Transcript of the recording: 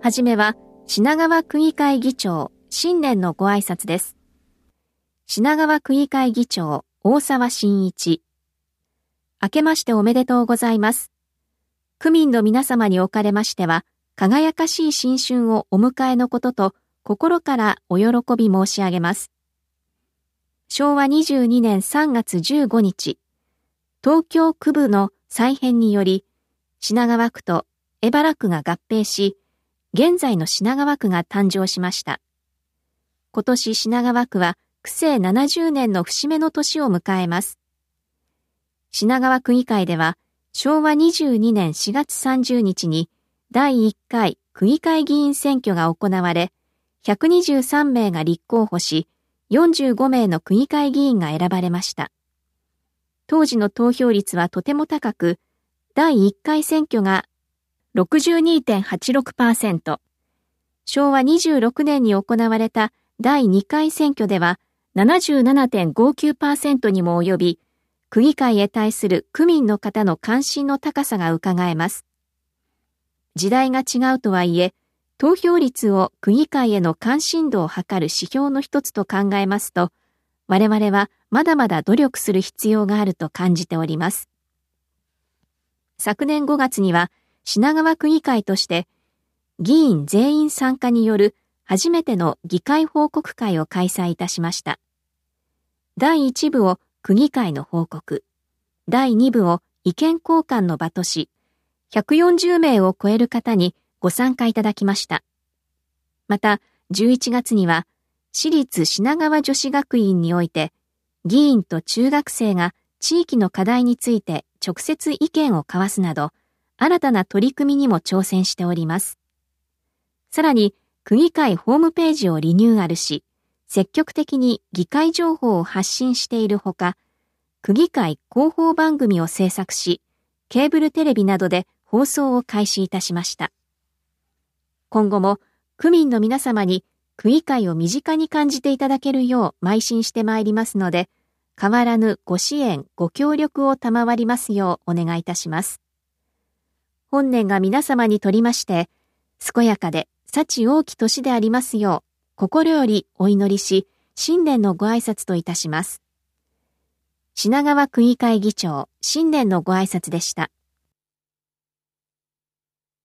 はじめは品川区議会議長新年のご挨拶です。品川区議会議長大沢慎一。明けましておめでとうございます。区民の皆様におかれましては、輝かしい新春をお迎えのことと心からお喜び申し上げます。昭和22年3月15日、東京区部の再編により、品川区と荏原区が合併し、現在の品川区が誕生しました。今年品川区は区政70年の節目の年を迎えます。品川区議会では、昭和22年4月30日に第1回区議会議員選挙が行われ、123名が立候補し、45名の区議会議員が選ばれました。当時の投票率はとても高く、第1回選挙が 62.86%、昭和26年に行われた第2回選挙では 77.59% にも及び、区議会へ対する区民の方の関心の高さがうかがえます。時代が違うとはいえ、投票率を区議会への関心度を測る指標の一つと考えますと、我々はまだまだ努力する必要があると感じております。昨年5月には品川区議会として議員全員参加による初めての議会報告会を開催いたしました。第1部を区議会の報告、第2部を意見交換の場とし、140名を超える方にご参加いただきました。また、11月には私立品川女子学院において、議員と中学生が地域の課題について直接意見を交わすなど、新たな取り組みにも挑戦しております。さらに、区議会ホームページをリニューアルし、積極的に議会情報を発信しているほか、区議会広報番組を制作し、ケーブルテレビなどで放送を開始いたしました。今後も区民の皆様に区議会を身近に感じていただけるよう邁進してまいりますので、変わらぬご支援、ご協力を賜りますようお願いいたします。本年が皆様にとりまして、健やかで幸多き年でありますよう、心よりお祈りし、新年のご挨拶といたします。品川区議会議長、新年のご挨拶でした。